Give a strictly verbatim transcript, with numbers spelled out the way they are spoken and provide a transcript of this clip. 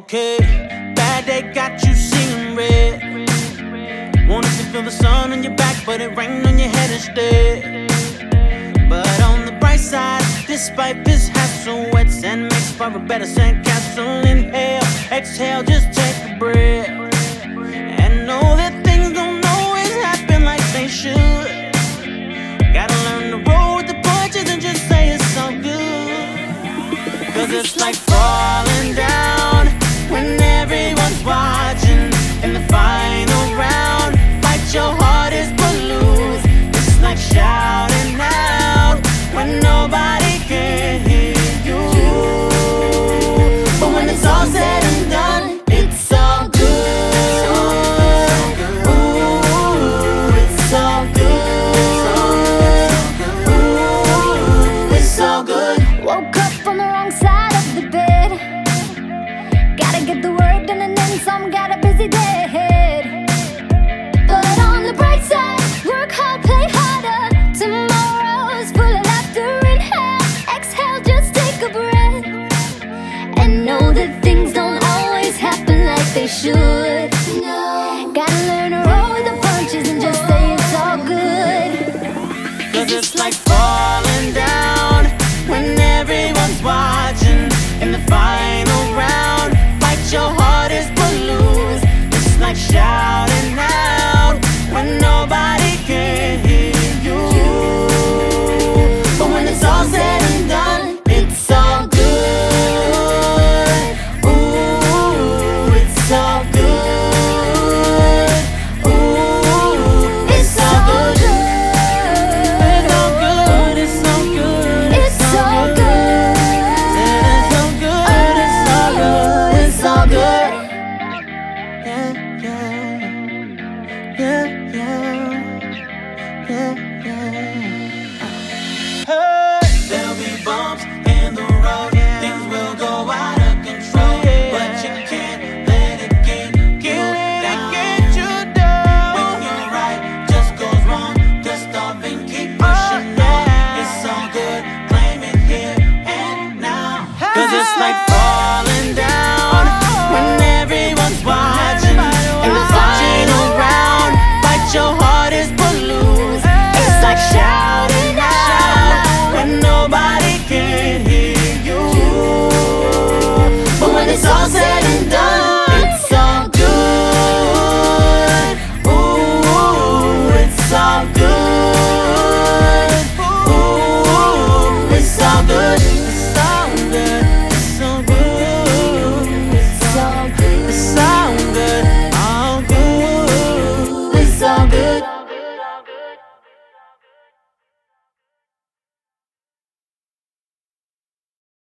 Okay, bad day got you seeing red. Wanted to feel the sun on your back, but it rained on your head instead. But on the bright side, despite this hassle, wet sand makes for a better sandcastle. Inhale, exhale, just take a breath, and know that things don't always happen like they should. Gotta learn to roll with the punches and just say it's all good. Cause it's like falling down when everyone's watching. In the final round, fight your hardest but lose. It's like shouting out when nobody can hear you. But when it's all said and done, it's all good. Ooh, it's all good. Ooh, it's all good. Woke up on the wrong side of the bed. Gotta get the work done and then some, got a busy day ahead. But on the bright side, work hard, play harder. Tomorrow's full of laughter. Inhale, exhale, just take a breath, and know that things don't always happen like they should. No. Gotta learn to roll with the punches and just say it's all good. Cause it's like falling